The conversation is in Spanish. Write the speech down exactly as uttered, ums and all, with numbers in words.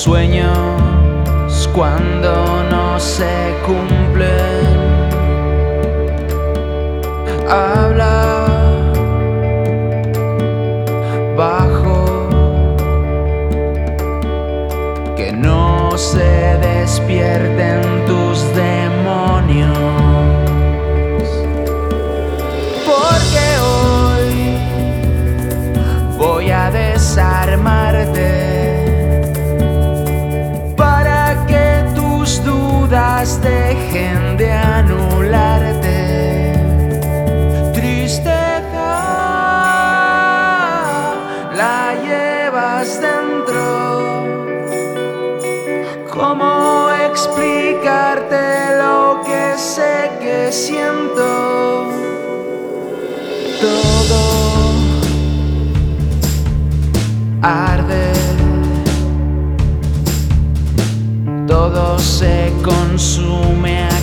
sueños cuando no se cumplen. Habla bajo, que no se despierten tus demonios, porque hoy voy a desarmarte para que tus dudas dejen de anularte. Tristeza la llevas dentro. ¿Cómo explicarte lo que sé que siento? Todo arde, todo se consume.